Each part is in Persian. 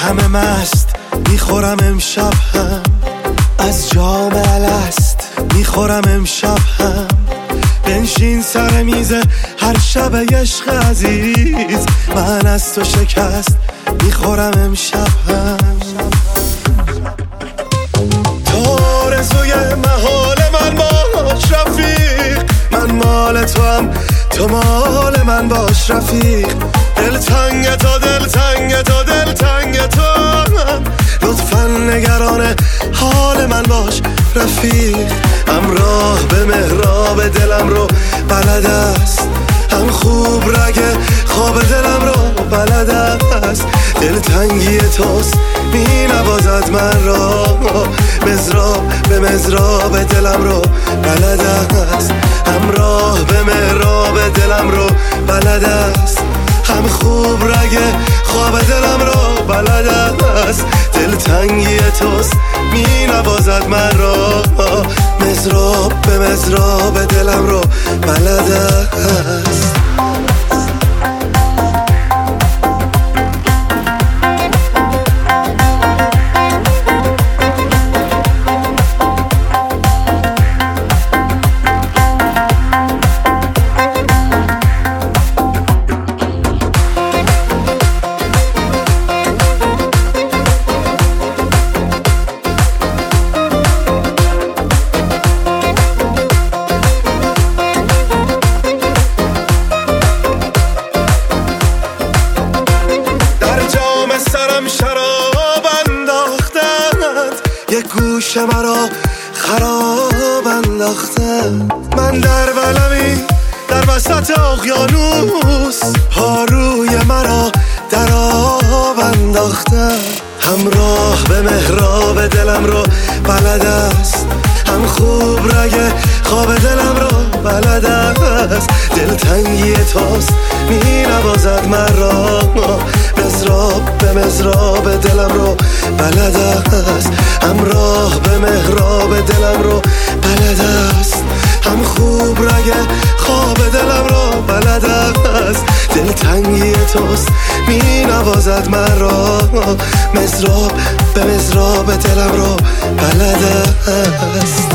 همه مست میخورم امشب هم، از جام الست میخورم امشب هم. بنشین سر میز هر شب عشق عزیز، من از تو شکست میخورم امشب هم. تو آرزوی محال من باش رفیق، من مال تو هم تو مال من باش رفیق. دلتنگ تو دلتنگ تو دلتنگ تو، لطفا نگران حال من باش رفیق. همراه به محراب دلم رو بلد است، هم خوب رگ خواب دلم رو بلد است. دلتنگی توست می نوازد من را، مزراب به مزراب دلم رو بلد است. همراه به محراب دلم رو بلد است، هم خوب رگ خواب دلم رو بلد است. دلتنگی توست می نوازد من را، مزراب به مزراب دلم رو بلد است. یک گوش مرا خراب انداختن، من در ولمی در وسط اقیانوس، پاروی مرا در آب انداختن. همراه به محراب دلم رو بلد است، هم خوب رگ خواب دلم رو بلد است. دلتنگی توست می نوازد من را، مزراب به مزراب دلم رو بلد است. همراه به محراب دلم رو بلد است، هم خوب رگ خواب دلم رو بلد است. دلتنگی توست می نوازد من را، مزراب به مزراب دلم رو بلد است.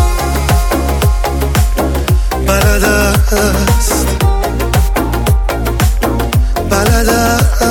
بلد است، بلد است.